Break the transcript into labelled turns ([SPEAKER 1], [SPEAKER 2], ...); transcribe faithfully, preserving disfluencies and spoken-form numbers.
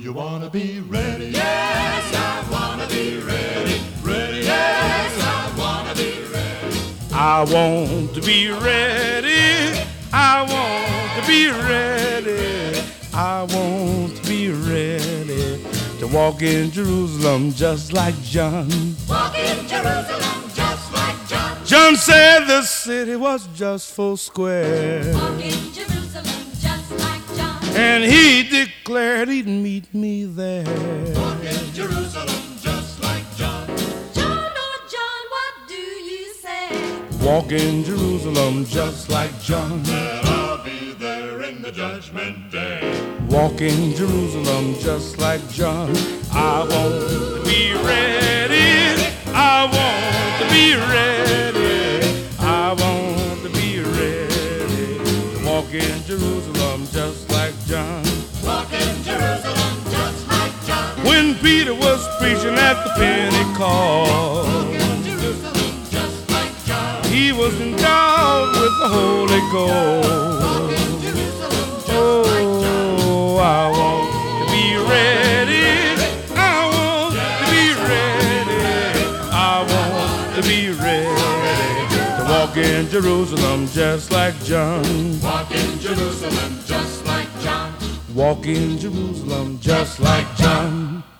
[SPEAKER 1] you wanna be ready? Yes, I wanna be ready. Ready, yes, I wanna be ready.
[SPEAKER 2] I want to be ready. I want to be ready. I want to be ready to walk in Jerusalem just like John.
[SPEAKER 1] Walk in Jerusalem just like John.
[SPEAKER 2] John said the city was just four square.
[SPEAKER 1] Walk in Jerusalem just like John.
[SPEAKER 2] And he declared he'd meet me there.
[SPEAKER 1] Walk in Jerusalem just like John.
[SPEAKER 3] John, oh John, what do you say?
[SPEAKER 2] Walk in Jerusalem just like John.
[SPEAKER 1] Well, I'll be there in the judgment day.
[SPEAKER 2] Walk in Jerusalem just like John. I want to be ready. I want to be ready. I want to be ready. Walk in Jerusalem just like John.
[SPEAKER 1] Walk in Jerusalem just like John.
[SPEAKER 2] When Peter was preaching at the Pentecost,
[SPEAKER 1] Walk in Jerusalem just like John.
[SPEAKER 2] he was endowed with the Holy Ghost.
[SPEAKER 1] Walk in Jerusalem just like John.
[SPEAKER 2] Oh, I want to be ready. I want to be ready. I want to be ready to walk in Jerusalem just like John.
[SPEAKER 1] Walk in Jerusalem just like John.
[SPEAKER 2] Walk in Jerusalem just like John.